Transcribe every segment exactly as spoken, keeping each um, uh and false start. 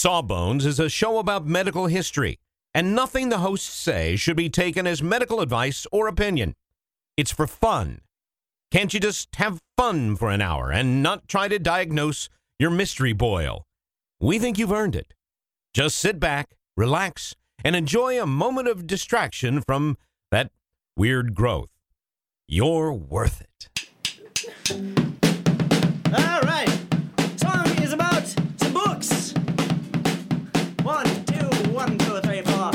Sawbones is a show about medical history, and nothing the hosts say should be taken as medical advice or opinion. It's for fun. Can't you just have fun for an hour and not try to diagnose your mystery boil? We think you've earned it. Just sit back, relax, and enjoy a moment of distraction from that weird growth. You're worth it. All right. Song is about some books. One, two, one, two, three, four.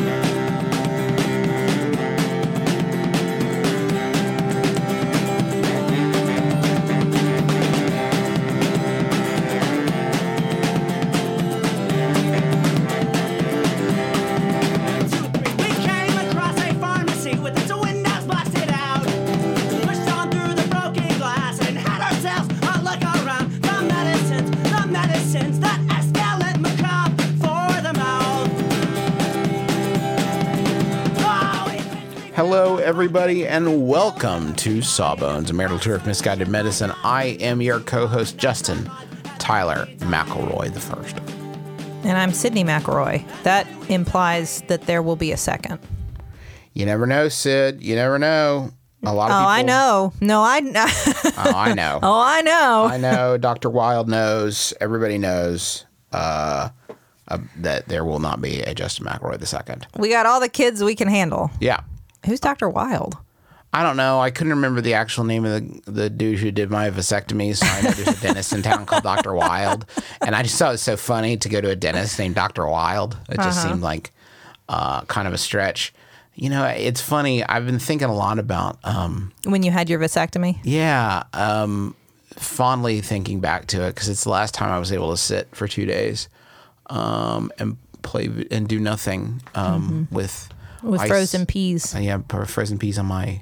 Hello, everybody, and welcome to Sawbones, a marital tour of misguided medicine. I am your co-host, Justin Tyler McElroy the First. And I'm Sydney McElroy. That implies that there will be a second. You never know, Sid. You never know. A lot of oh, people. I know. No, I. oh, I know. Oh, I know. I know. Doctor Wild knows. Everybody knows uh, uh, that there will not be a Justin McElroy the Second. We got all the kids we can handle. Yeah. Who's Doctor Wild? I don't know. I couldn't remember the actual name of the the dude who did my vasectomy, so I know there's a dentist in town called Doctor Wild. And I just thought it was so funny to go to a dentist named Doctor Wild. It just uh-huh. seemed like uh, kind of a stretch. You know, it's funny. I've been thinking a lot about... Um, when you had your vasectomy? Yeah. Um, fondly thinking back to it, because it's the last time I was able to sit for two days um, and play and do nothing um, mm-hmm. with... With ice. frozen peas. Uh, yeah, frozen peas on my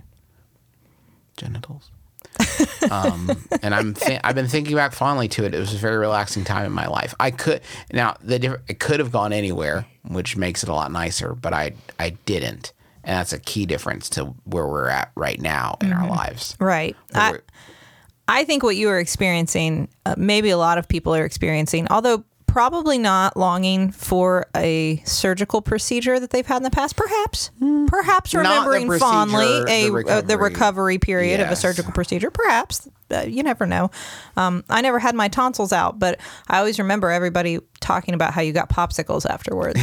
genitals. um, and I'm th- I've been thinking back fondly to it. It was a very relaxing time in my life. I could now the diff- it could have gone anywhere, which makes it a lot nicer, but I I didn't, and that's a key difference to where we're at right now in mm-hmm. our lives. Right. I, I think what you were experiencing, uh, maybe a lot of people are experiencing, although probably not longing for a surgical procedure that they've had in the past. Perhaps, mm. perhaps remembering fondly a the recovery, uh, the recovery period yes. of a surgical procedure. Perhaps, uh, you never know. Um, I never had my tonsils out, but I always remember everybody talking about how you got popsicles afterwards.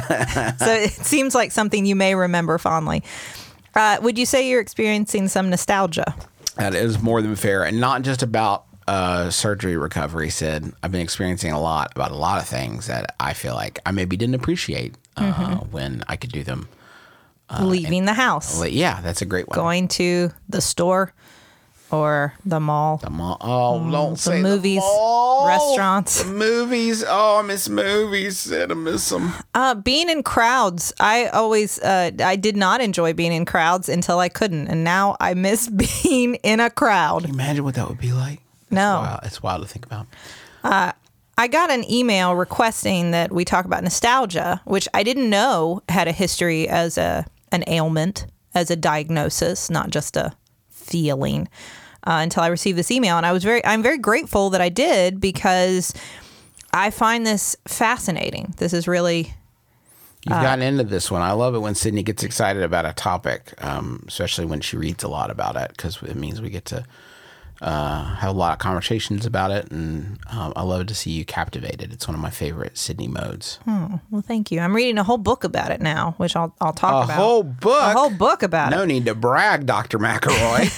So it seems like something you may remember fondly. Uh, would you say you're experiencing some nostalgia? That is more than fair, and not just about Uh, surgery recovery. Sid, I've been experiencing a lot about a lot of things that I feel like I maybe didn't appreciate uh, mm-hmm. when I could do them. Uh, Leaving and, the house. Yeah, that's a great one. Going to the store or the mall. The mall. Oh, mm, don't say movies, the mall. Restaurants. The movies. Oh, I miss movies. Sid, I miss them. Uh, being in crowds. I always, uh, I did not enjoy being in crowds until I couldn't. And now I miss being in a crowd. Can you imagine what that would be like? No. It's wild. It's wild to think about. Uh, I got an email requesting that we talk about nostalgia, which I didn't know had a history as a an ailment, as a diagnosis, not just a feeling, uh, until I received this email. And I was very, I'm very grateful that I did, because I find this fascinating. This is really... You've uh, gotten into this one. I love it when Sydney gets excited about a topic, um, especially when she reads a lot about it, because it means we get to... Uh, have a lot of conversations about it, and um, I love to see you captivated. It's one of my favorite Sydney modes. Oh, well, thank you. I'm reading a whole book about it now, which I'll I'll talk a about. A whole book? A whole book about no it. No need to brag, Doctor McElroy.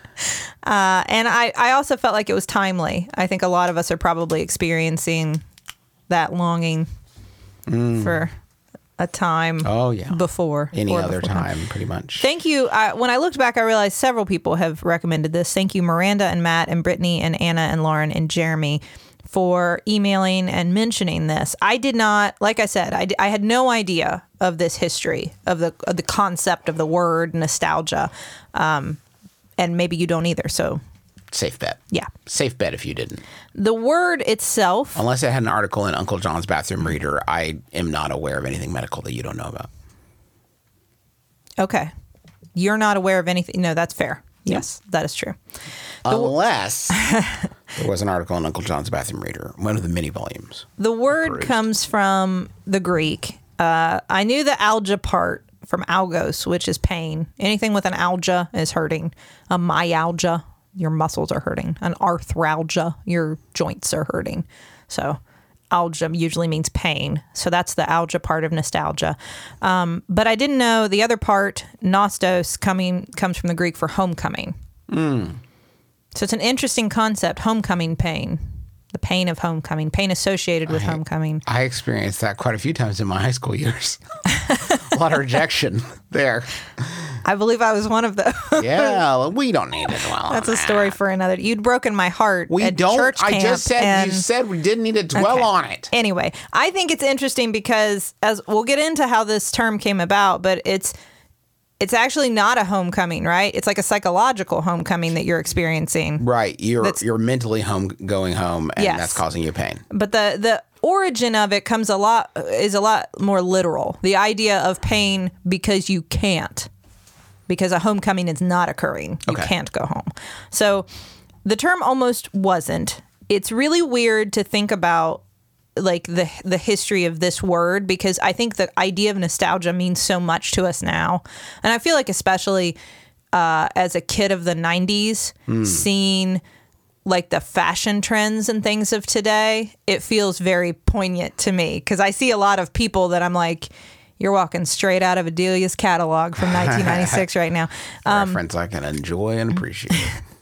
uh, and I, I also felt like it was timely. I think a lot of us are probably experiencing that longing mm. for a time oh, yeah. before. Any other before. time, pretty much. Thank you. Uh, when I looked back, I realized several people have recommended this. Thank you, Miranda and Matt and Brittany and Anna and Lauren and Jeremy, for emailing and mentioning this. I did not, like I said, I, I had no idea of this history, of the of the concept of the word nostalgia. Um, and maybe you don't either, so... Safe bet. Yeah. Safe bet if you didn't. The word itself... Unless it had an article in Uncle John's Bathroom Reader, I am not aware of anything medical that you don't know about. Okay. You're not aware of anything. No, that's fair. Yes, that is true. Unless there was an article in Uncle John's Bathroom Reader, one of the many volumes. The word Perused. comes from the Greek. Uh, I knew the alga part from algos, which is pain. Anything with an alga is hurting. A myalgia, your muscles are hurting. An arthralgia, your joints are hurting. So alga usually means pain. So that's the alga part of nostalgia. Um, but I didn't know the other part, nostos, coming comes from the Greek for homecoming. Mm. So it's an interesting concept, homecoming pain. The pain of homecoming, pain associated with I, homecoming. I experienced that quite a few times in my high school years. A lot of rejection there. I believe I was one of those. Yeah, well, we don't need to dwell on That's a that. story for another. You'd broken my heart. We at don't. Church I camp just said and, you said we didn't need to dwell Okay. on it. Anyway, I think it's interesting because as we'll get into how this term came about, but it's it's actually not a homecoming, right? It's like a psychological homecoming that you're experiencing. Right, you're That's- you're mentally home going home, and Yes. that's causing you pain. But the the origin of it comes a lot is a lot more literal. The idea of pain because you can't, because a homecoming is not occurring. You Okay. can't go home. So the term almost wasn't. It's really weird to think about like the the history of this word, because I think the idea of nostalgia means so much to us now. And I feel like especially uh, as a kid of the nineties, seeing like the fashion trends and things of today, it feels very poignant to me because I see a lot of people that I'm like, you're walking straight out of Adelia's catalog from nineteen ninety-six right now. Um, Reference I can enjoy and appreciate.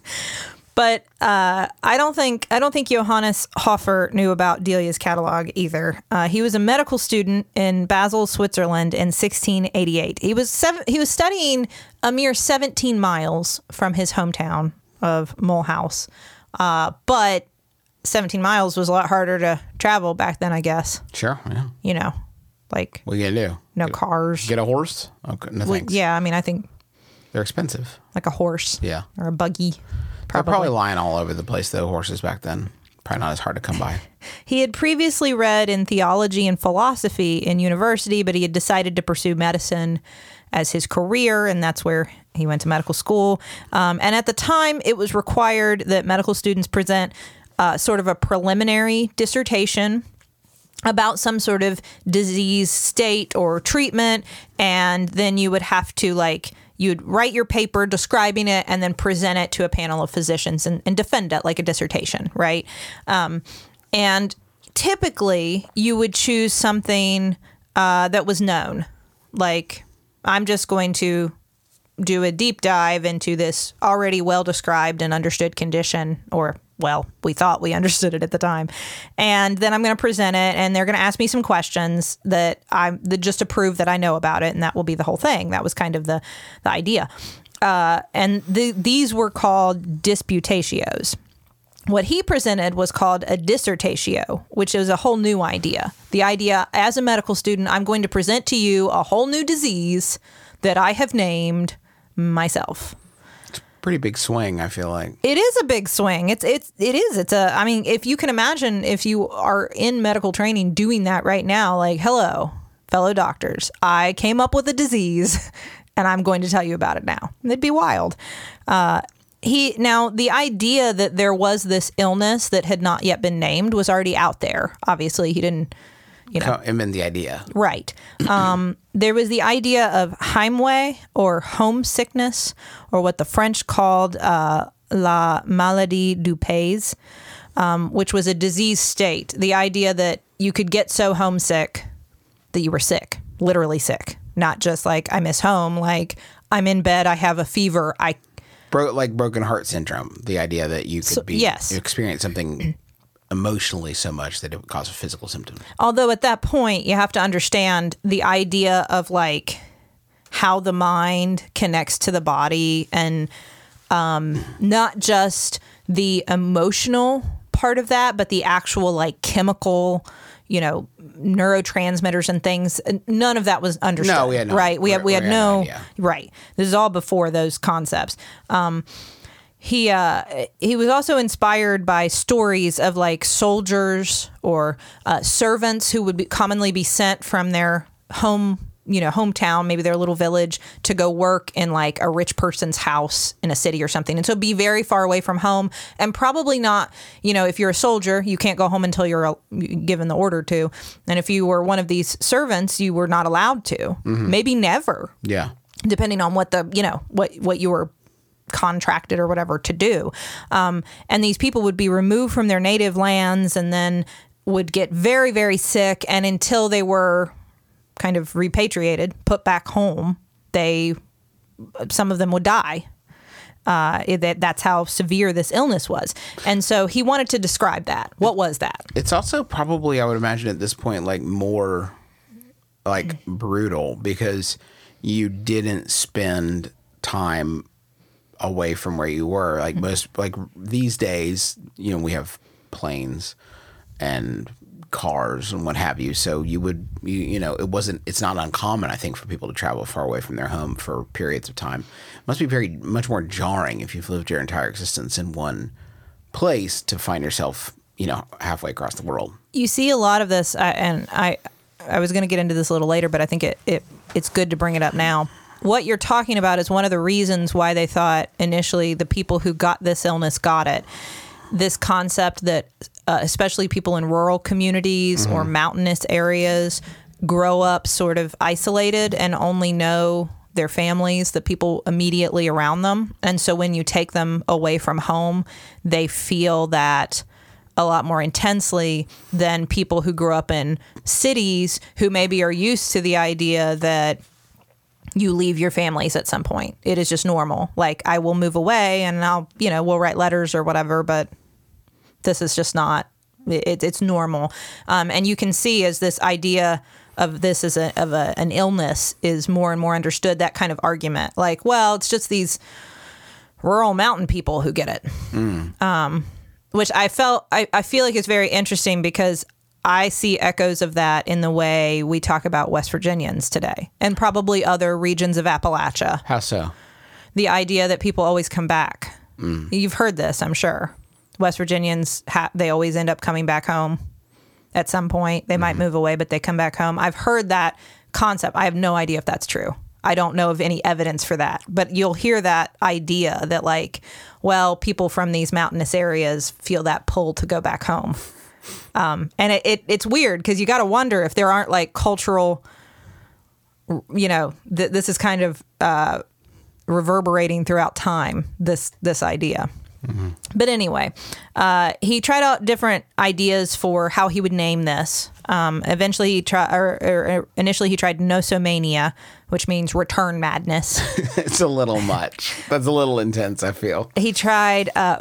But uh, I don't think I don't think Johannes Hofer knew about Delia's catalog either. Uh, he was a medical student in Basel, Switzerland, in sixteen eighty-eight. He was seven, he was studying a mere seventeen miles from his hometown of Mulhouse, uh, but seventeen miles was a lot harder to travel back then, I guess. Sure, yeah. You know, like What are you gonna do? no Get- cars. Get a horse? Okay, no Well, thanks. yeah, I mean, I think They're expensive. like a horse, Yeah. or a buggy. They're probably lying all over the place, though, horses back then. Probably not as hard to come by. He had previously read in theology and philosophy in university, but he had decided to pursue medicine as his career, and that's where he went to medical school. Um, and at the time, it was required that medical students present uh, sort of a preliminary dissertation about some sort of disease state or treatment, and then you would have to like you'd write your paper describing it and then present it to a panel of physicians and, and defend it like a dissertation, right? Um, and typically you would choose something uh, that was known, like I'm just going to do a deep dive into this already well described and understood condition, or well, we thought we understood it at the time. And then I'm going to present it, and they're going to ask me some questions that I'm that just to prove that I know about it, and that will be the whole thing. That was kind of the the idea. Uh, and the, these were called disputatios. What he presented was called a dissertatio, which is a whole new idea. The idea, as a medical student, I'm going to present to you a whole new disease that I have named myself. Pretty big swing, I feel like. It is a big swing. It's it's it is. It's a. I mean, if you can imagine, if you are in medical training, doing that right now, like, hello, fellow doctors, I came up with a disease, and I'm going to tell you about it now. It'd be wild. Uh, he now the idea that there was this illness that had not yet been named was already out there. Obviously, he didn't. You know, I mean, the idea. right. Um, there was the idea of Heimweh, or homesickness, or what the French called uh, la maladie du pays, um, which was a disease state. The idea that you could get so homesick that you were sick, literally sick, not just like I miss home, like I'm in bed, I have a fever, I Bro- like broken heart syndrome. The idea that you could So- be yes. you experience something emotionally so much that it would cause a physical symptom. Although at that point, you have to understand the idea of like how the mind connects to the body, and um, not just the emotional part of that, but the actual like chemical, you know, neurotransmitters and things. None of that was understood. No, we had no- right. We had we we had, had no no idea. right. This is all before those concepts. Um, He uh, he was also inspired by stories of like soldiers or uh, servants who would be, commonly be sent from their home you know, hometown, maybe their little village, to go work in like a rich person's house in a city or something. And so be very far away from home, and probably not, you know, if you're a soldier, you can't go home until you're uh, given the order to. And if you were one of these servants, you were not allowed to, mm-hmm. maybe never. Yeah. Depending on what the, you know, what, what you were contracted or whatever to do. Um, and these people would be removed from their native lands and then would get very, very sick. And until they were kind of repatriated, put back home, they, some of them would die. Uh, that that's how severe this illness was. And so he wanted to describe that. What was that? It's also probably, I would imagine at this point, like more like brutal, because you didn't spend time away from where you were. Like most, like these days, you know, we have planes and cars and what have you. So you would, you, you know, it wasn't, it's not uncommon, I think, for people to travel far away from their home for periods of time. It must be very much more jarring if you've lived your entire existence in one place to find yourself, you know, halfway across the world. You see a lot of this, uh, and I, I was going to get into this a little later, but I think it, it, it's good to bring it up now. What you're talking about is one of the reasons why they thought initially the people who got this illness got it. This concept that uh, especially people in rural communities mm-hmm. or mountainous areas grow up sort of isolated and only know their families, the people immediately around them. And so when you take them away from home, they feel that a lot more intensely than people who grew up in cities who maybe are used to the idea that you leave your families at some point. It is just normal. Like, I will move away and I'll, you know, we'll write letters or whatever, but this is just not, it, it's normal. Um, and you can see as this idea of this as a, of a, an illness is more and more understood, that kind of argument. Like, well, it's just these rural mountain people who get it. Mm. Um, which I felt, I, I feel like it's very interesting because I see echoes of that in the way we talk about West Virginians today and probably other regions of Appalachia. How so? The idea that people always come back. Mm. You've heard this, I'm sure. West Virginians, ha- they always end up coming back home at some point. They mm. might move away, but they come back home. I've heard that concept. I have no idea if that's true. I don't know of any evidence for that. But you'll hear that idea that, like, well, people from these mountainous areas feel that pull to go back home. Um, and it, it it's weird because you got to wonder if there aren't like cultural, you know, th- this is kind of uh, reverberating throughout time, this this idea. Mm-hmm. But anyway, uh, he tried out different ideas for how he would name this. Um, eventually, he tried, or, or initially he tried nosomania, which means return madness. It's a little much. That's a little intense, I feel. He tried uh,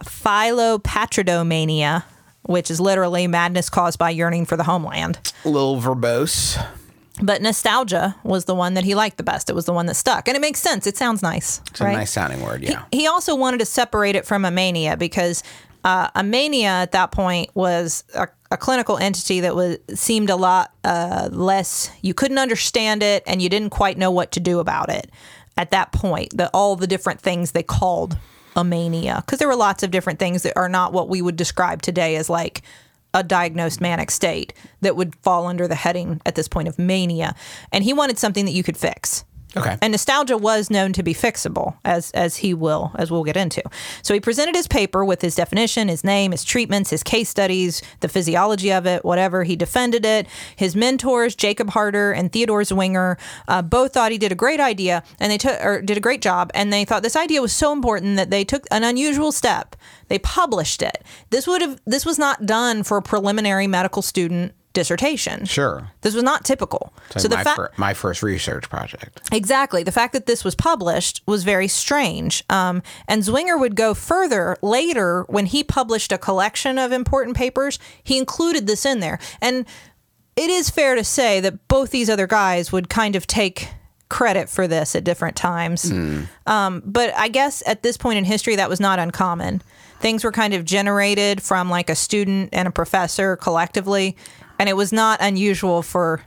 philopatridomania, which is literally madness caused by yearning for the homeland. A little verbose. But nostalgia was the one that he liked the best. It was the one that stuck. And it makes sense. It sounds nice. It's right? a nice sounding word, yeah. He, he also wanted to separate it from a mania because uh, a mania at that point was a, a clinical entity that was seemed a lot uh, less, you couldn't understand it and you didn't quite know what to do about it at that point. The, all the different things they called a mania, because there were lots of different things that are not what we would describe today as like a diagnosed manic state that would fall under the heading at this point of mania. And he wanted something that you could fix. Okay. And nostalgia was known to be fixable, as as he will, as we'll get into. So he presented his paper with his definition, his name, his treatments, his case studies, the physiology of it, whatever. He defended it. His mentors, Jacob Harder and Theodore Zwinger, uh, both thought he did a great idea, and they took or did a great job. And they thought this idea was so important that they took an unusual step. They published it. This would have this was not done for a preliminary medical student dissertation. Sure. This was not typical. Like so the my, fa- fir- my first research project. Exactly. The fact that this was published was very strange. Um, and Zwinger would go further later when he published a collection of important papers. He included this in there. And it is fair to say that both these other guys would kind of take credit for this at different times. Mm. Um, but I guess at this point in history, that was not uncommon. Things were kind of generated from like a student and a professor collectively. And it was not unusual for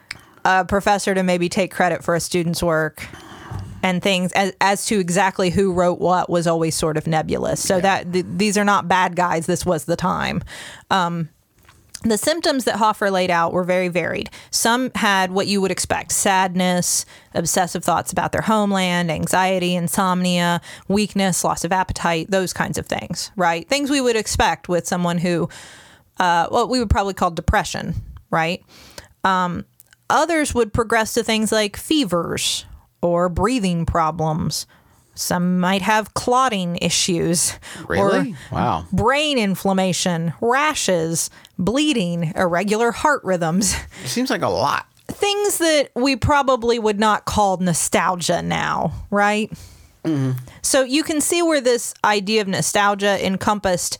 a professor to maybe take credit for a student's work, and things as, as to exactly who wrote what was always sort of nebulous. So yeah. that th- these are not bad guys. This was the time. Um, The symptoms that Hoffer laid out were very varied. Some had what you would expect: sadness, obsessive thoughts about their homeland, anxiety, insomnia, weakness, loss of appetite, those kinds of things, right? Things we would expect with someone who, uh, what we would probably call depression, right? Um, others would progress to things like fevers or breathing problems. Some might have clotting issues. Really? Or Wow. brain inflammation, rashes, bleeding, irregular heart rhythms. It seems like a lot. Things that we probably would not call nostalgia now, right? Mm-hmm. So you can see where this idea of nostalgia encompassed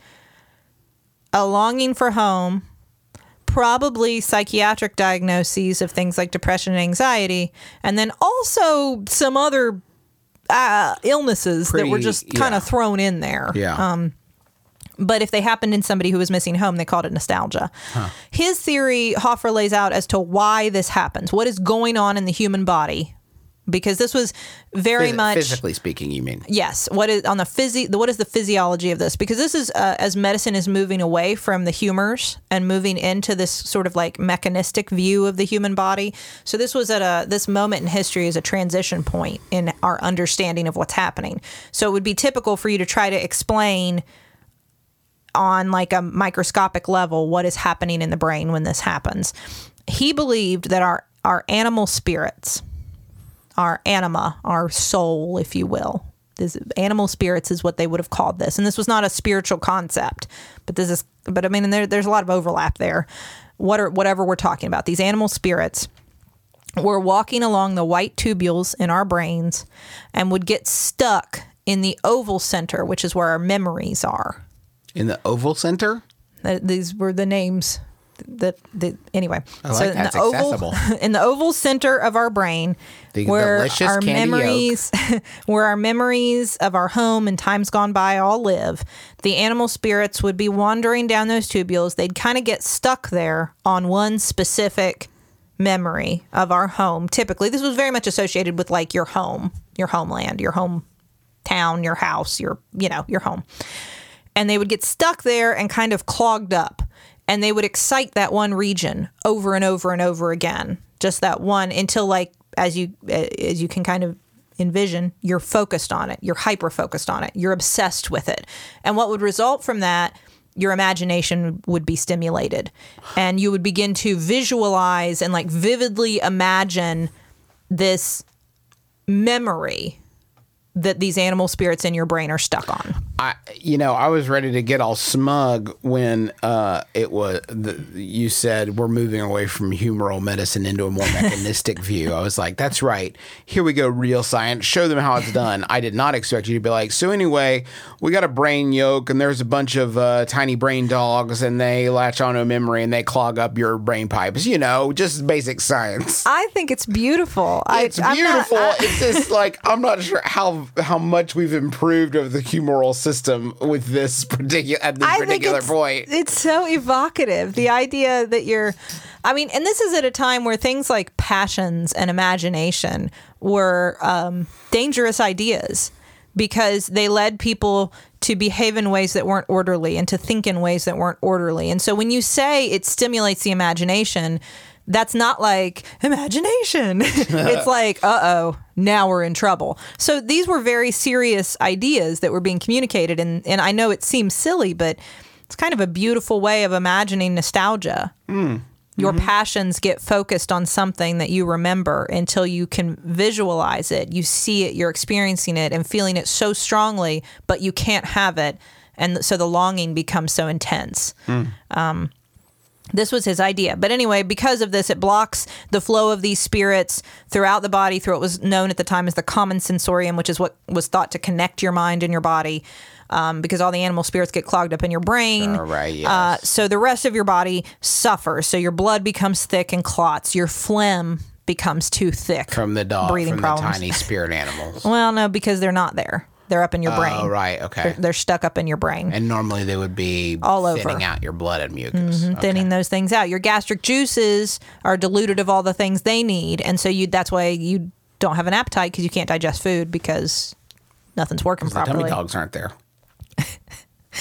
a longing for home, probably psychiatric diagnoses of things like depression and anxiety, and then also some other uh, illnesses Pretty, that were just kind yeah. of thrown in there. Yeah. Um, but if they happened in somebody who was missing home, they called it nostalgia. Huh. His theory, Hoffer lays out as to why this happens. What is going on in the human body? Because this was very Phys- much... Physically speaking, you mean? Yes. What is on the physi- What is the physiology of this? Because this is, uh, as medicine is moving away from the humors and moving into this sort of like mechanistic view of the human body. So this was at a, this moment in history is a transition point in our understanding of what's happening. So it would be typical for you to try to explain on like a microscopic level what is happening in the brain when this happens. He believed that our, our animal spirits, our anima, our soul, if you will. This animal spirits is what they would have called this. And this was not a spiritual concept, but this is, but I mean, and there, there's a lot of overlap there. What are, whatever we're talking about, these animal spirits were walking along the white tubules in our brains and would get stuck in the oval center, which is where our memories are. In the oval center? Uh, these were the names that, that anyway. I like so that's in the accessible. oval, in the oval center of our brain, The where delicious our candy memories, where our memories of our home and times gone by all live, the animal spirits would be wandering down those tubules. They'd kind of get stuck there on one specific memory of our home. Typically, this was very much associated with like your home, your homeland, your hometown, your house, your you know your home. And they would get stuck there and kind of clogged up. And they would excite that one region over and over and over again. Just that one until, like, as you as you can kind of envision, you're focused on it. You're hyper-focused on it. You're obsessed with it. And what would result from that, your imagination would be stimulated. And you would begin to visualize and, like, vividly imagine this memory that these animal spirits in your brain are stuck on. I, you know, I was ready to get all smug when uh, it was the, you said we're moving away from humoral medicine into a more mechanistic view. I was like, that's right. Here we go, real science. Show them how it's done. I did not expect you to be like, so anyway, we got a brain yolk and there's a bunch of uh, tiny brain dogs and they latch onto a memory and they clog up your brain pipes. You know, just basic science. I think it's beautiful. It's I, beautiful. I'm not, I, It's just like, I'm not sure how how much we've improved over the humoral system with this particular at this I think particular it's, point. It's so evocative. The idea that you're, I mean, and this is at a time where things like passions and imagination were um, dangerous ideas because they led people to behave in ways that weren't orderly and to think in ways that weren't orderly. And so when you say it stimulates the imagination, that's not like imagination. It's like, uh-oh, now we're in trouble. So these were very serious ideas that were being communicated. And, and I know it seems silly, but it's kind of a beautiful way of imagining nostalgia. Mm. Your mm-hmm. passions get focused on something that you remember until you can visualize it. You see it, you're experiencing it and feeling it so strongly, but you can't have it. And so the longing becomes so intense. Mm. Um, This was his idea. But anyway, because of this, it blocks the flow of these spirits throughout the body, through what was known at the time as the common sensorium, which is what was thought to connect your mind and your body, um, because all the animal spirits get clogged up in your brain. All right, yes. Uh, so the rest of your body suffers. So your blood becomes thick and clots. Your phlegm becomes too thick. From the dog, breathing from problems. the tiny spirit animals. Well, no, because they're not there. They're up in your brain. Oh, right. Okay. They're, they're stuck up in your brain. And normally they would be all thinning over. out your blood and mucus. Mm-hmm, Okay. Thinning those things out. Your gastric juices are diluted of all the things they need. And so you that's why you don't have an appetite because you can't digest food because nothing's working The properly. tummy dogs aren't there.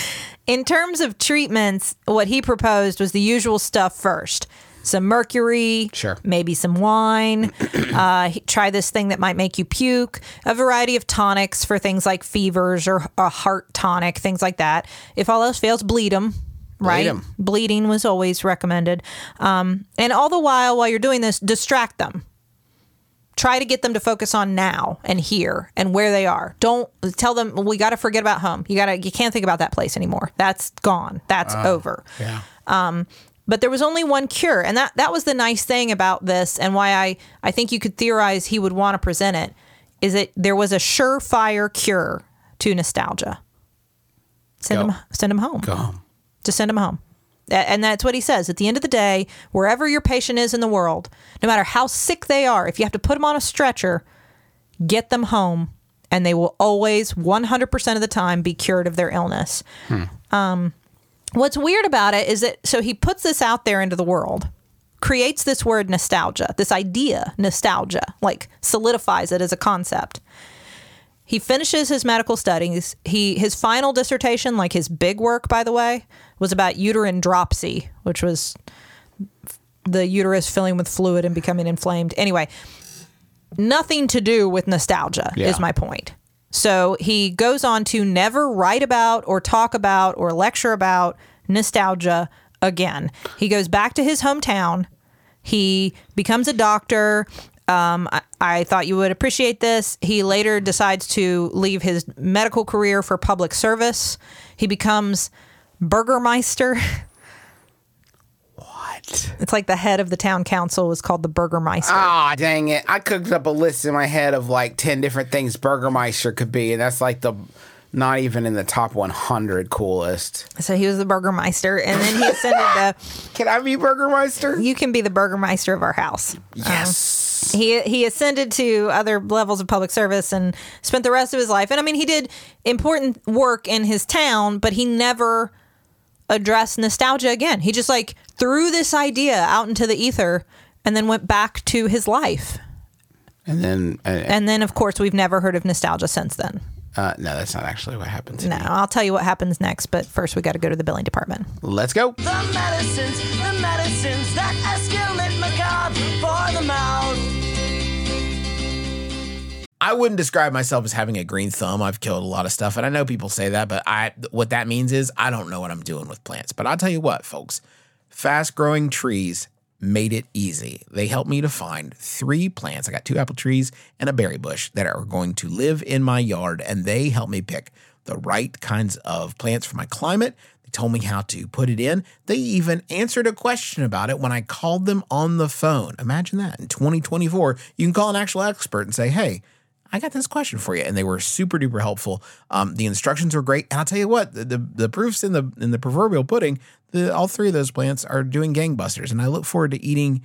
in terms of treatments, what he proposed was the usual stuff first. Some mercury, Sure. maybe some wine. uh, he- try this thing that might make you puke. A variety of tonics for things like fevers or a heart tonic, things like that. If all else fails, bleed them. Right? 'em. Bleeding was always recommended. Um, and all the while, while you're doing this, distract them. Try to get them to focus on now and here and where they are. Don't tell them, well, we got to forget about home. You got to, you can't think about that place anymore. That's gone. That's over. Yeah. But there was only one cure. And that, that was the nice thing about this, and why I, I think you could theorize he would want to present it, is that there was a surefire cure to nostalgia. Send Go. him, send him home. Go home. Just send him home. A- And that's what he says. At the end of the day, wherever your patient is in the world, no matter how sick they are, if you have to put them on a stretcher, get them home, and they will always, one hundred percent of the time, be cured of their illness. Um, what's weird about it is that, so he puts this out there into the world, creates this word nostalgia, this idea, nostalgia, like solidifies it as a concept. He finishes his medical studies. He his final dissertation, like his big work, by the way, was about uterine dropsy, which was the uterus filling with fluid and becoming inflamed. Anyway, nothing to do with nostalgia Yeah. is my point. So he goes on to never write about or talk about or lecture about nostalgia again. He goes back to his hometown. He becomes a doctor. Um, I, I thought you would appreciate this. He later decides to leave his medical career for public service. He becomes Burgermeister. What? It's like the head of the town council is called the Burgermeister. Ah, dang it. I cooked up a list in my head of like ten different things Burgermeister could be, and that's like the not even in the top one hundred coolest. So he was the Burgermeister, and then he ascended the. Can I be Burgermeister? You can be the Burgermeister of our house. Yes. He he ascended to other levels of public service and spent the rest of his life. And I mean, he did important work in his town, but he never addressed nostalgia again. He just like threw this idea out into the ether and then went back to his life. And then, uh, And then, of course, we've never heard of nostalgia since then. uh, no, that's not actually what happened to No, me. I'll tell you what happens next, but first we got to go to the billing department. Let's go. The medicines, the medicines that escalate macabre for the mouth. I wouldn't describe myself as having a green thumb. I've killed a lot of stuff, and I know people say that, but I what that means is I don't know what I'm doing with plants. But I'll tell you what, folks, fast-growing trees made it easy. They helped me to find three plants. I got two apple trees and a berry bush that are going to live in my yard, and they helped me pick the right kinds of plants for my climate. They told me how to put it in. They even answered a question about it when I called them on the phone. Imagine that. In twenty twenty-four, you can call an actual expert and say, hey, I got this question for you. And they were super duper helpful. Um, the instructions were great. And I'll tell you what, the, the, the proof's in the in the proverbial pudding. The, all three of those plants are doing gangbusters. And I look forward to eating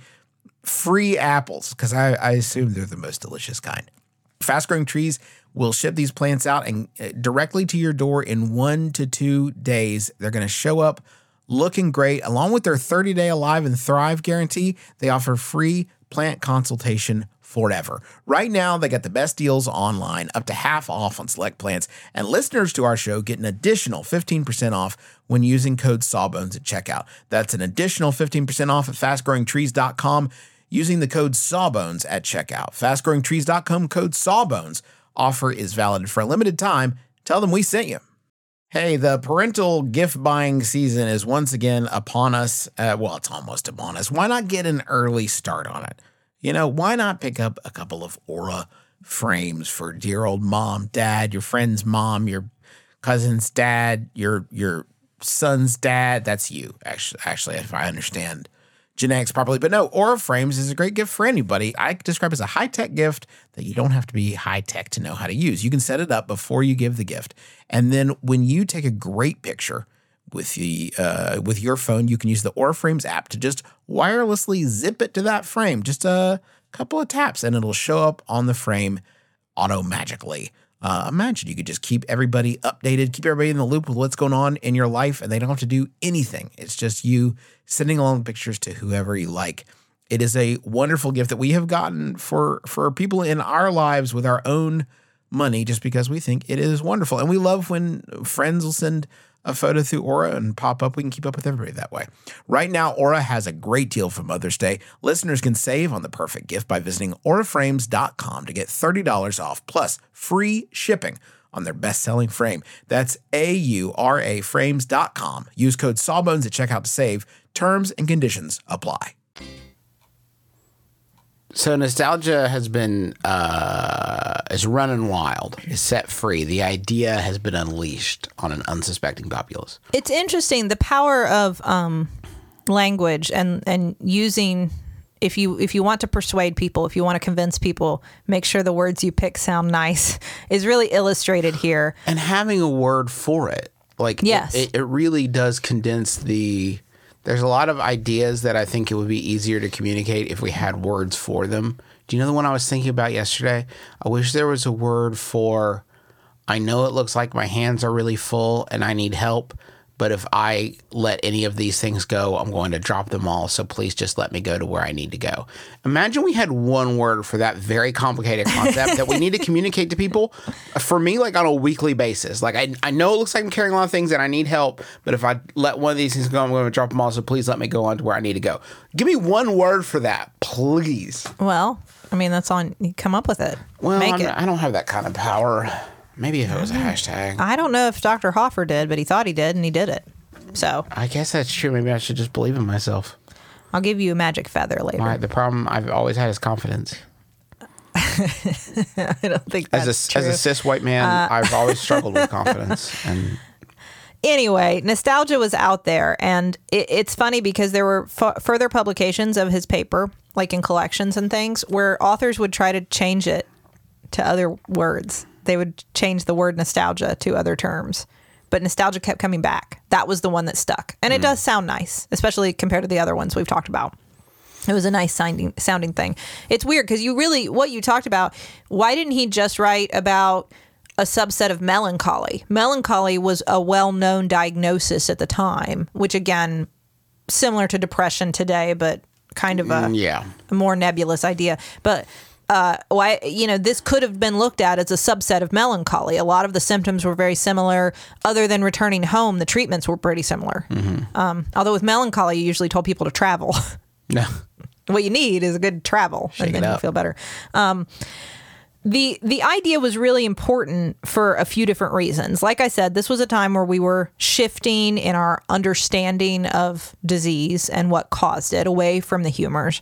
free apples because I, I assume they're the most delicious kind. Fast growing trees will ship these plants out and uh, directly to your door in one to two days. They're going to show up looking great. Along with their thirty day Alive and Thrive guarantee, they offer free plant consultation forever. Right now, they got the best deals online, up to half off on select plants, and listeners to our show get an additional fifteen percent off when using code Sawbones at checkout. That's an additional fifteen percent off at fast growing trees dot com using the code Sawbones at checkout. fast growing trees dot com code Sawbones. Offer is valid for a limited time. Tell them we sent you. Hey, the parental gift buying season is once again upon us. Uh, well, it's almost upon us. Why not get an early start on it? You know, why not pick up a couple of Aura frames for dear old mom, dad, your friend's mom, your cousin's dad, your your son's dad? That's you, actually, actually, if I understand genetics properly. But no, Aura frames is a great gift for anybody. I describe it as a high-tech gift that you don't have to be high-tech to know how to use. You can set it up before you give the gift. And then when you take a great picture with the uh, with your phone, you can use the Aura Frames app to just wirelessly zip it to that frame. Just a couple of taps, and it'll show up on the frame auto-magically. Uh, imagine you could just keep everybody updated, keep everybody in the loop with what's going on in your life, and they don't have to do anything. It's just you sending along pictures to whoever you like. It is a wonderful gift that we have gotten for, for people in our lives with our own money just because we think it is wonderful. And we love when friends will send a photo through Aura and pop up. We can keep up with everybody that way. Right now, Aura has a great deal for Mother's Day. Listeners can save on the perfect gift by visiting aura frames dot com to get thirty dollars off plus free shipping on their best-selling frame. That's A U R A frames dot com. Use code Sawbones at checkout to save. Terms and conditions apply. So nostalgia has been uh, is running wild, is set free. The idea has been unleashed on an unsuspecting populace. It's interesting, the power of um, language and, and using, if you if you want to persuade people, if you want to convince people, make sure the words you pick sound nice, is really illustrated here. And having a word for it. Like, yes. it, it really does condense the... There's a lot of ideas that I think it would be easier to communicate if we had words for them. Do you know the one I was thinking about yesterday? I wish there was a word for, I know it looks like my hands are really full and I need help, but if I let any of these things go, I'm going to drop them all. So please just let me go to where I need to go. Imagine we had one word for that very complicated concept that we need to communicate to people. For me, like on a weekly basis. Like I, I know it looks like I'm carrying a lot of things and I need help, but if I let one of these things go, I'm going to drop them all. So please let me go on to where I need to go. Give me one word for that, please. Well, I mean, that's on, you come up with it. Well, Make I'm, it. I don't have that kind of power. Maybe if it was a hashtag. I don't know if Doctor Hoffer did, but he thought he did, and he did it. So I guess that's true. Maybe I should just believe in myself. I'll give you a magic feather later. My, the problem I've always had is confidence. I don't think that's As a, true. as a cis white man, Uh, I've always struggled with confidence. And Anyway, nostalgia was out there, and it, it's funny because there were f- further publications of his paper, like in collections and things, where authors would try to change it to other words. They would change the word nostalgia to other terms, but nostalgia kept coming back. That was the one that stuck, and it Mm. does sound nice, especially compared to the other ones we've talked about. It was a nice sounding sounding thing. It's weird because you really, what you talked about, why didn't he just write about a subset of melancholy? Melancholy was a well-known diagnosis at the time, which again, similar to depression today, but kind of a, Mm, yeah. a more nebulous idea. But uh, why, you know, this could have been looked at as a subset of melancholy. A lot of the symptoms were very similar. Other than returning home, the treatments were pretty similar. Mm-hmm. Um, although with melancholy, you usually told people to travel. No. What you need is a good travel, Shake and it then you'll up. feel better. Um, the the idea was really important for a few different reasons. Like I said, this was a time where we were shifting in our understanding of disease and what caused it away from the humors.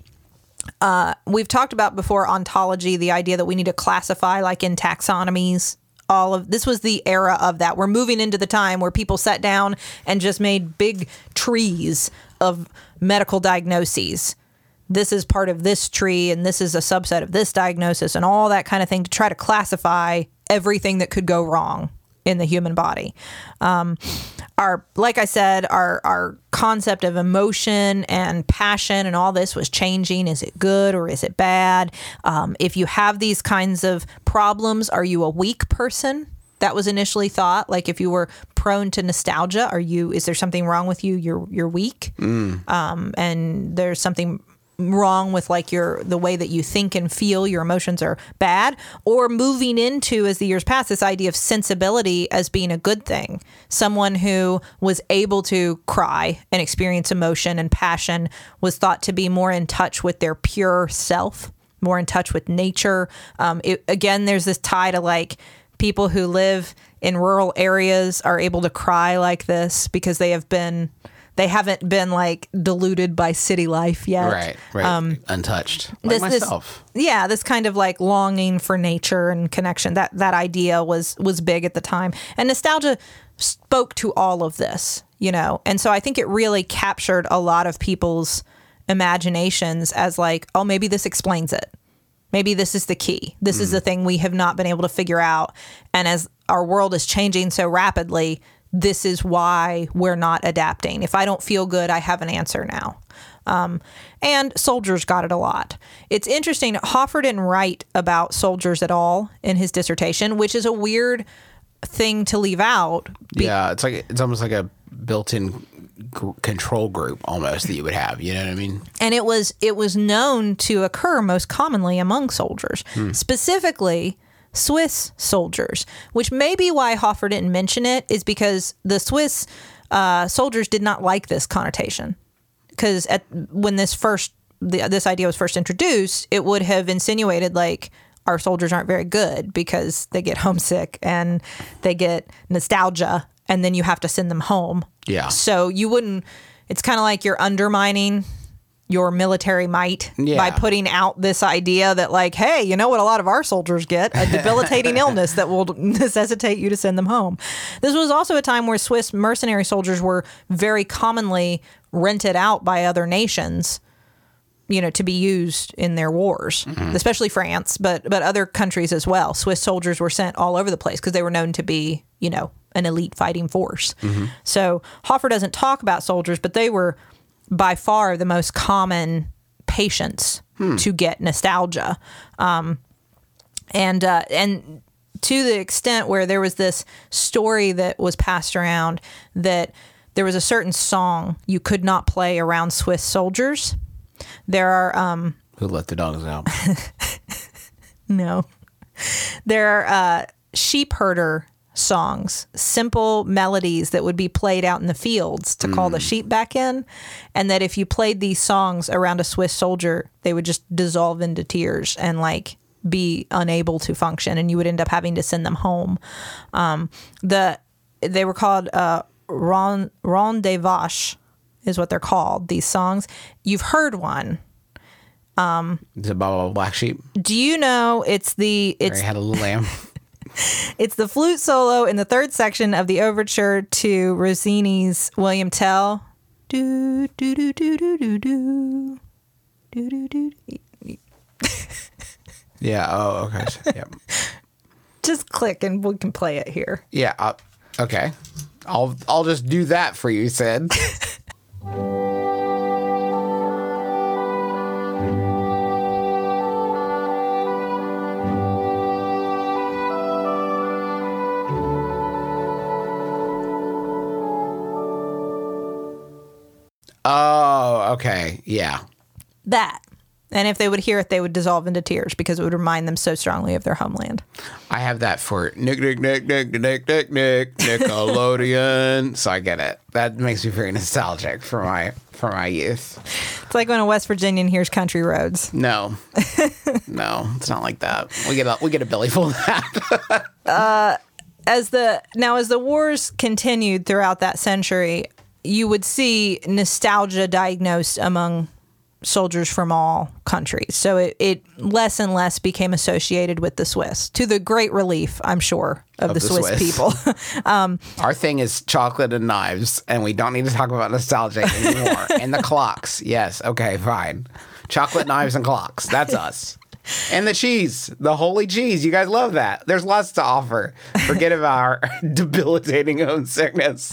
Uh, we've talked about before ontology, the idea that we need to classify like in taxonomies. All of this was the era of that. We're moving into the time where people sat down and just made big trees of medical diagnoses. This is part of this tree and this is a subset of this diagnosis and all that kind of thing to try to classify everything that could go wrong in the human body. Um, our, like I said, our, our concept of emotion and passion and all this was changing. Is it good or is it bad? Um, if you have these kinds of problems, are you a weak person? That was initially thought. Like if you were prone to nostalgia, are you, is there something wrong with you? You're, you're weak. Mm. Um, and there's something wrong with like your the way that you think and feel, your emotions are bad. Or moving into, as the years pass, this idea of sensibility as being a good thing. Someone who was able to cry and experience emotion and passion was thought to be more in touch with their pure self, more in touch with nature. Um, it, again, there's this tie to like people who live in rural areas are able to cry like this because they have been They haven't been like diluted by city life yet. Right, right. Um, Untouched. Like this, this, myself. yeah, this kind of like longing for nature and connection. That that idea was was big at the time, and nostalgia spoke to all of this, you know. And so I think it really captured a lot of people's imaginations as like, oh, maybe this explains it. Maybe this is the key. This mm. is the thing we have not been able to figure out. And as our world is changing so rapidly, this is why we're not adapting. If I don't feel good, I have an answer now. Um, and soldiers got it a lot. It's interesting. Hoffer didn't write about soldiers at all in his dissertation, which is a weird thing to leave out. Be- yeah, it's like it's almost like a built-in g- control group almost that you would have. You know what I mean? And it was it was known to occur most commonly among soldiers. Hmm. Specifically, Swiss soldiers, which may be why Hoffer didn't mention it, is because the Swiss uh, soldiers did not like this connotation. Because at when this first the, this idea was first introduced, it would have insinuated like our soldiers aren't very good because they get homesick and they get nostalgia, and then you have to send them home. Yeah. So you wouldn't. It's kind of like you're undermining your military might Yeah. by putting out this idea that like, hey, you know what a lot of our soldiers get? A debilitating illness that will necessitate you to send them home. This was also a time where Swiss mercenary soldiers were very commonly rented out by other nations, you know, to be used in their wars, mm-hmm. especially France, but but other countries as well. Swiss soldiers were sent all over the place because they were known to be, you know, an elite fighting force. Mm-hmm. So Hoffer doesn't talk about soldiers, but they were by far the most common patients hmm. to get nostalgia. Um, and uh, and to the extent where there was this story that was passed around that there was a certain song you could not play around Swiss soldiers. There are... Um, Who let the dogs out? no. There are uh, sheep herder songs, simple melodies that would be played out in the fields to mm. call the sheep back in, and that if you played these songs around a Swiss soldier, they would just dissolve into tears and like be unable to function, and you would end up having to send them home. Um, the they were called uh, Ron Ron des Vaches is what they're called. These songs, you've heard one. Um, Is it about black sheep? Do you know it's the it's Mary had a little lamb. It's the flute solo in the third section of the overture to Rossini's William Tell. Do do do do do do do do do do. Yeah. Oh, okay. So, yeah. Just click and we can play it here. Yeah. Uh, okay. I'll I'll just do that for you, Sid. Oh, okay. Yeah. That. And if they would hear it, they would dissolve into tears because it would remind them so strongly of their homeland. I have that for Nick, Nick, Nick, Nick, Nick, Nick, Nick, Nickelodeon. So I get it. That makes me very nostalgic for my for my youth. It's like when a West Virginian hears Country Roads. No, no, it's not like that. We get a we get a belly full of that. uh, as the now as the wars continued throughout that century, you would see nostalgia diagnosed among soldiers from all countries. So it, it less and less became associated with the Swiss, to the great relief, I'm sure, of, of the, the Swiss, Swiss people. um, Our thing is chocolate and knives, and we don't need to talk about nostalgia anymore. And the clocks. Yes, okay, fine. Chocolate, knives, and clocks. That's us. And the cheese, the holy cheese. You guys love that. There's lots to offer. Forget about our debilitating homesickness.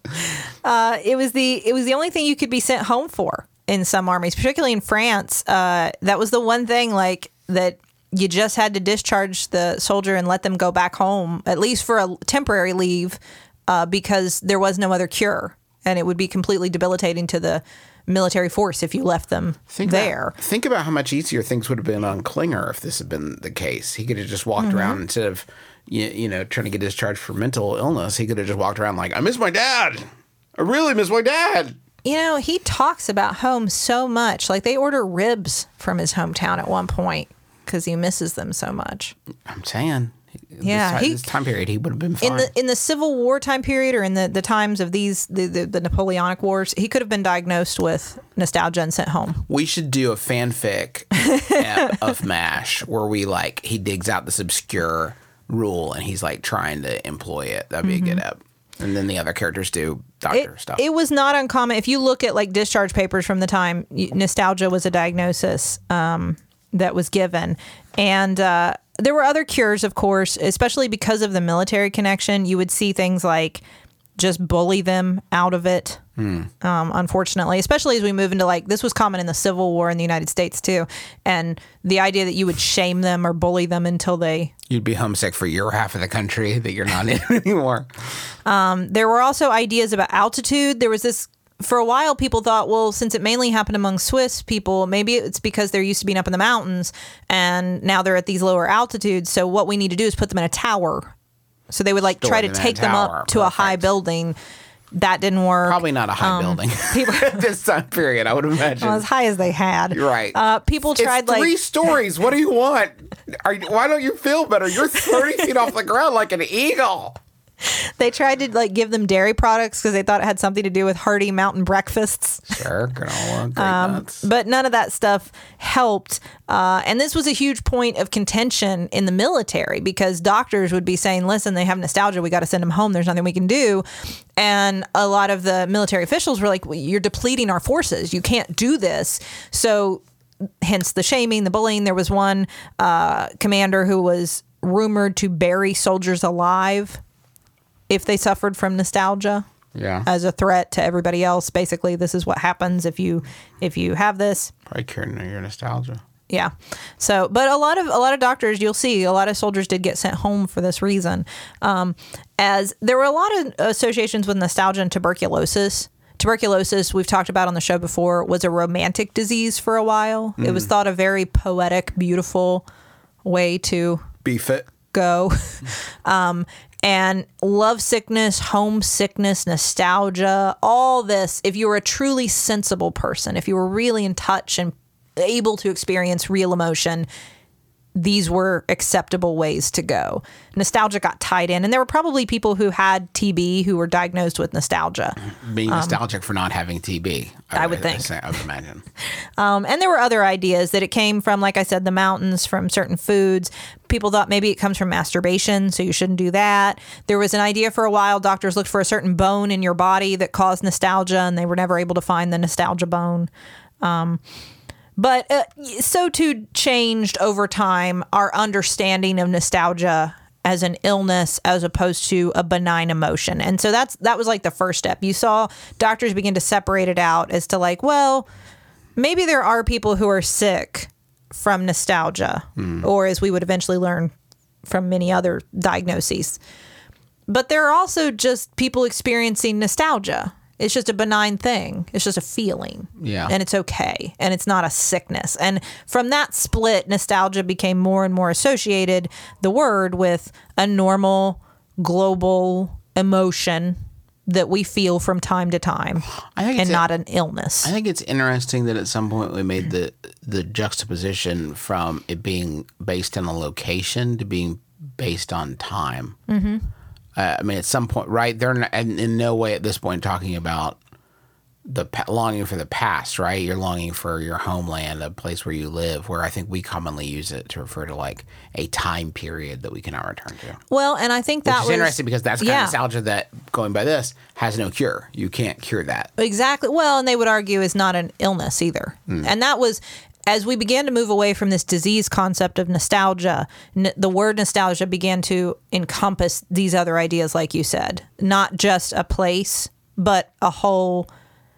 Uh, it was the it was the only thing you could be sent home for in some armies, particularly in France. Uh, that was the one thing like that you just had to discharge the soldier and let them go back home, at least for a temporary leave, uh, because there was no other cure, and it would be completely debilitating to the military force if you left them think there. About, think about how much easier things would have been on Klinger if this had been the case. He could have just walked mm-hmm. around instead of you, you know trying to get discharged for mental illness. He could have just walked around like, I miss my dad. I really miss my dad. You know, he talks about home so much. Like they order ribs from his hometown at one point because he misses them so much. I'm saying. Yeah, this, he, this time period he would have been fine. In the in the Civil War time period, or in the, the times of these the, the, the Napoleonic Wars, he could have been diagnosed with nostalgia and sent home. We should do a fanfic ep of MASH where we like he digs out this obscure rule and he's like trying to employ it. That'd be mm-hmm. a good ep. And then the other characters do doctor it, stuff. It was not uncommon. If you look at like discharge papers from the time, nostalgia was a diagnosis um, that was given. And uh, there were other cures, of course, especially because of the military connection. You would see things like just bully them out of it, hmm. um, unfortunately, especially as we move into like, this was common in the Civil War in the United States too. And the idea that you would shame them or bully them until they... You'd be homesick for your half of the country that you're not in anymore. Um, there were also ideas about altitude. There was this for a while, people thought, well, since it mainly happened among Swiss people, maybe it's because they're used to being up in the mountains and now they're at these lower altitudes. So what we need to do is put them in a tower. So they would like Store try to them in a take them tower. up to a high Perfect. building. That didn't work. Probably not a high building at this time period, I would imagine. Well, as high as they had. You're right. Uh, people tried it's three like stories. What do you want? Are you, why don't you feel better? You're thirty feet off the ground like an eagle. they tried to like give them dairy products because they thought it had something to do with hearty mountain breakfasts. Sure, granola, grape Um, nuts. but none of that stuff helped. Uh, and this was a huge point of contention in the military because doctors would be saying, listen, they have nostalgia. We got to send them home. There's nothing we can do. And a lot of the military officials were like, well, you're depleting our forces. You can't do this. So hence the shaming, the bullying. There was one uh, commander who was rumored to bury soldiers alive if they suffered from nostalgia. Yeah. As a threat to everybody else. Basically, this is what happens if you if you have this. Probably curing your nostalgia. Yeah. So, but a lot of a lot of doctors, you'll see, a lot of soldiers did get sent home for this reason. Um, as there were a lot of associations with nostalgia and tuberculosis. Tuberculosis, we've talked about on the show before, was a romantic disease for a while. Mm. It was thought a very poetic, beautiful way to be fit. Go. um, and love sickness, homesickness, nostalgia, all this, if you were a truly sensible person, if you were really in touch and able to experience real emotion, these were acceptable ways to go. Nostalgia got tied in, and there were probably people who had T B who were diagnosed with nostalgia. Being nostalgic um, for not having T B, I, I would think. I, I would imagine. um, and there were other ideas that it came from, like I said, the mountains, from certain foods. People thought maybe it comes from masturbation, so you shouldn't do that. There was an idea for a while, doctors looked for a certain bone in your body that caused nostalgia, and they were never able to find the nostalgia bone. Um But uh, so too changed over time our understanding of nostalgia as an illness as opposed to a benign emotion. And so that's that was like the first step. You saw doctors begin to separate it out as to like, well, maybe there are people who are sick from nostalgia, mm. or as we would eventually learn from many other diagnoses. But there are also just people experiencing nostalgia. It's just a benign thing. It's just a feeling. Yeah. And it's okay. And it's not a sickness. And from that split, nostalgia became more and more associated, the word, with a normal, global emotion that we feel from time to time, I think and it's not a, an illness. I think it's interesting that at some point we made the, the juxtaposition from it being based on a location to being based on time. Mm-hmm. Uh, I mean, at some point, right? They're not, in, in no way at this point talking about the pa- longing for the past, right? You're longing for your homeland, a place where you live, where I think we commonly use it to refer to like a time period that we cannot return to. Well, and I think that Which is was interesting because that's kind yeah. of nostalgia that, going by this, has no cure. You can't cure that. Exactly. Well, and they would argue is not an illness either. Mm. And that was, as we began to move away from this disease concept of nostalgia, n- the word nostalgia began to encompass these other ideas, like you said, not just a place, but a whole,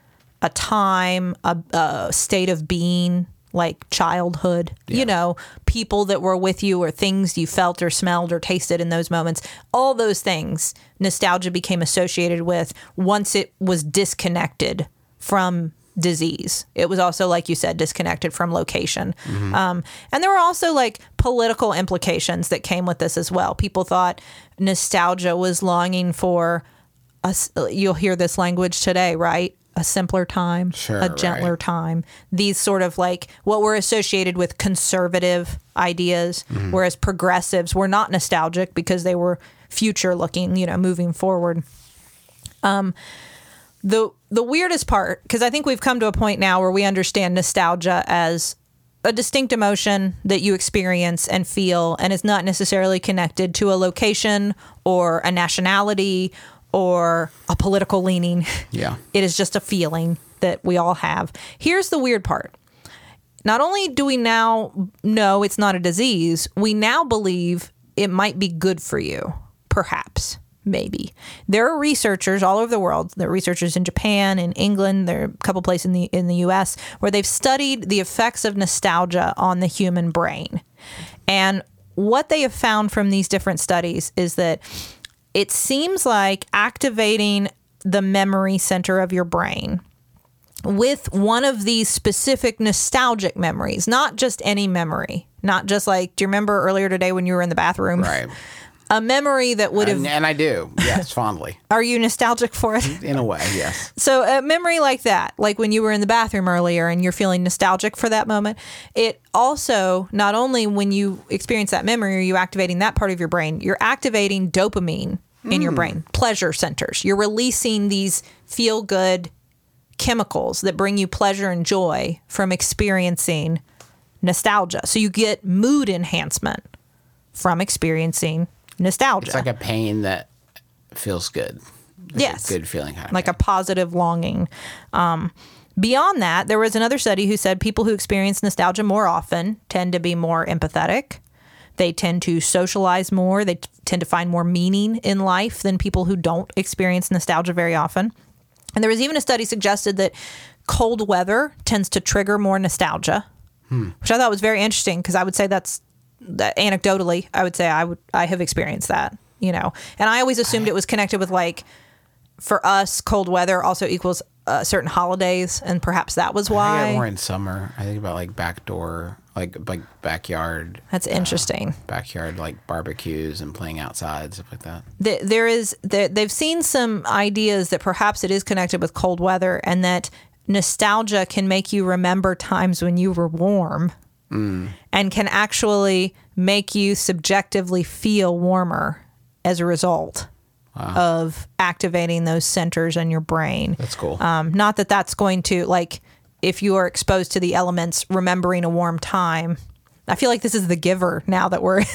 a time, a, a state of being, like childhood, yeah. you know, people that were with you or things you felt or smelled or tasted in those moments. All those things nostalgia became associated with once it was disconnected from disease. It was also, like you said, disconnected from location. Mm-hmm. Um, and there were also like political implications that came with this as well. People thought nostalgia was longing for, a, you'll hear this language today, right? A simpler time, sure, a gentler right. time. These sort of like what were associated with conservative ideas, mm-hmm. whereas progressives were not nostalgic because they were future looking, you know, moving forward. Um, The the weirdest part, because I think we've come to a point now where we understand nostalgia as a distinct emotion that you experience and feel, and is not necessarily connected to a location or a nationality or a political leaning. Yeah. It is just a feeling that we all have. Here's the weird part. Not only do we now know it's not a disease, we now believe it might be good for you, perhaps. Maybe. There are researchers all over the world. There are researchers in Japan, in England, there are a couple places in the in the U S where they've studied the effects of nostalgia on the human brain. And what they have found from these different studies is that it seems like activating the memory center of your brain with one of these specific nostalgic memories, not just any memory, not just like, do you remember earlier today when you were in the bathroom? Right. A memory that would have... And, and I do, yes, fondly. Are you nostalgic for it? In a way, yes. So a memory like that, like when you were in the bathroom earlier and you're feeling nostalgic for that moment, it also, not only when you experience that memory, are you activating that part of your brain, you're activating dopamine in your brain, pleasure centers. You're releasing these feel-good chemicals that bring you pleasure and joy from experiencing nostalgia. So you get mood enhancement from experiencing nostalgia. It's like a pain that feels good. It's yes. a good feeling. Kind of like pain. a positive longing. Um, beyond that, there was another study who said people who experience nostalgia more often tend to be more empathetic. They tend to socialize more. They t- tend to find more meaning in life than people who don't experience nostalgia very often. And there was even a study suggested that cold weather tends to trigger more nostalgia, hmm. which I thought was very interesting because I would say that's that anecdotally, I would say I would I have experienced that, you know. And I always assumed it was connected with, like, for us, cold weather also equals uh, certain holidays, and perhaps that was why. I get more in summer. I think about like backdoor, like like backyard. That's interesting. Uh, backyard like barbecues and playing outside, stuff like that. The, there is there, they've seen some ideas that perhaps it is connected with cold weather, and that nostalgia can make you remember times when you were warm, mm. and can actually make you subjectively feel warmer as a result. Wow. Of activating those centers in your brain. That's cool. Um, not that that's going to, like, if you are exposed to the elements, remembering a warm time. I feel like this is The Giver now that we're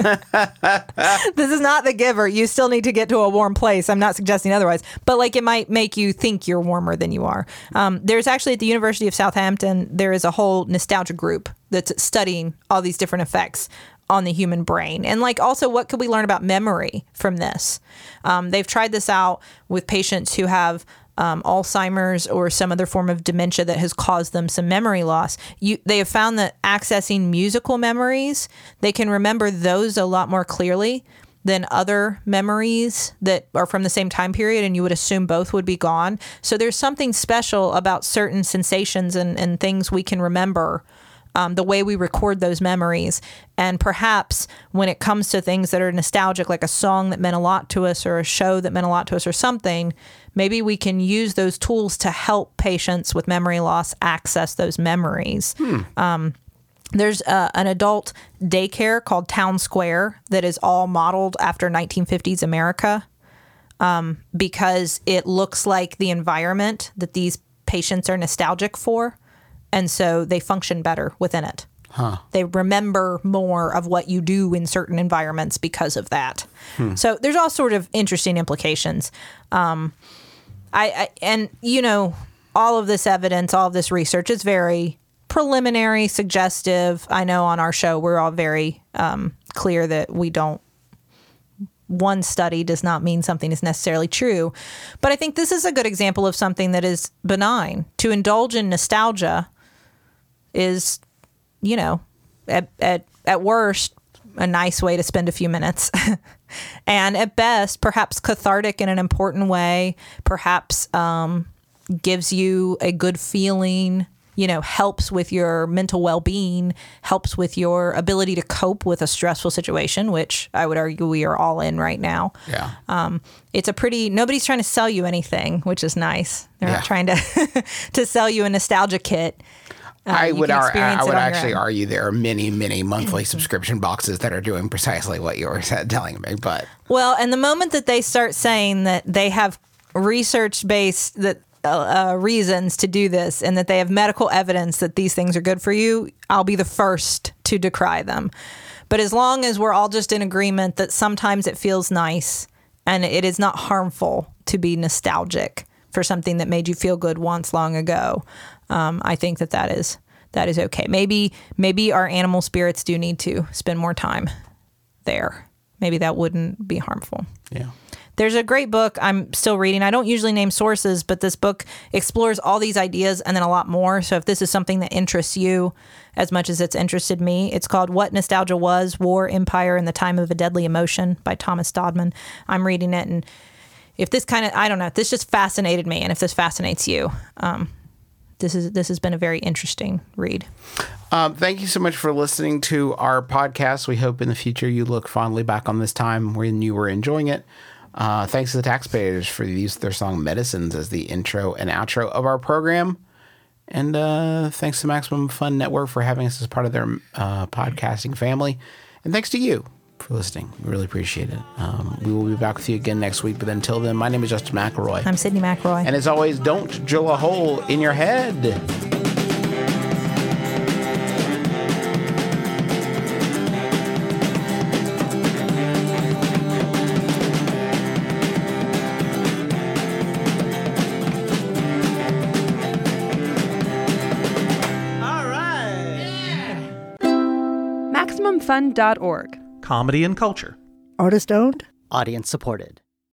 in. This is not The Giver. You still need to get to a warm place. I'm not suggesting otherwise. But, like, it might make you think you're warmer than you are. Um, there's actually, at the University of Southampton, there is a whole nostalgia group that's studying all these different effects on the human brain. And, like, also, what could we learn about memory from this? Um, they've tried this out with patients who have um, Alzheimer's or some other form of dementia that has caused them some memory loss. You, they have found that accessing musical memories, they can remember those a lot more clearly than other memories that are from the same time period, and you would assume both would be gone. So there's something special about certain sensations and, and things we can remember, Um, the way we record those memories. And perhaps when it comes to things that are nostalgic, like a song that meant a lot to us or a show that meant a lot to us or something, maybe we can use those tools to help patients with memory loss access those memories. Hmm. Um, there's uh, an adult daycare called Town Square that is all modeled after nineteen fifties America, um, because it looks like the environment that these patients are nostalgic for. And so they function better within it. Huh. They remember more of what you do in certain environments because of that. Hmm. So there's all sort of interesting implications. Um, I, I and, you know, all of this evidence, all of this research is very preliminary, suggestive. I know on our show we're all very um, clear that we don't, one study does not mean something is necessarily true. But I think this is a good example of something that is benign. To indulge in nostalgia is, you know, at, at at worst, a nice way to spend a few minutes. And at best, perhaps cathartic in an important way, perhaps um, gives you a good feeling, you know, helps with your mental well-being, helps with your ability to cope with a stressful situation, which I would argue we are all in right now. Yeah. Um, it's a pretty, nobody's trying to sell you anything, which is nice. They're yeah. not trying to to sell you a nostalgia kit. Uh, I would, ar- I would actually own. argue there are many, many monthly subscription boxes that are doing precisely what you were telling me. But well, and the moment that they start saying that they have research-based that uh, uh, reasons to do this, and that they have medical evidence that these things are good for you, I'll be the first to decry them. But as long as we're all just in agreement that sometimes it feels nice and it is not harmful to be nostalgic for something that made you feel good once long ago, um, I think that that is that is okay. Maybe maybe our animal spirits do need to spend more time there. Maybe that wouldn't be harmful. Yeah. There's a great book I'm still reading. I don't usually name sources, but this book explores all these ideas and then a lot more. So if this is something that interests you as much as it's interested me, it's called What Nostalgia Was, War, Empire, and the Time of a Deadly Emotion by Thomas Dodman. I'm reading it, and if this kind of, I don't know, this just fascinated me. And if this fascinates you, um, this is this has been a very interesting read. Um, thank you so much for listening to our podcast. We hope in the future you look fondly back on this time when you were enjoying it. Uh, thanks to the taxpayers for the use of their song Medicines as the intro and outro of our program. And uh, thanks to Maximum Fun Network for having us as part of their uh, podcasting family. And thanks to you for listening. We really appreciate it. Um, we will be back with you again next week. But until then, my name is Justin McElroy. I'm Sydney McElroy. And as always, don't drill a hole in your head. All right. Maximum Fun dot org. Comedy and culture. Artist owned. Audience supported.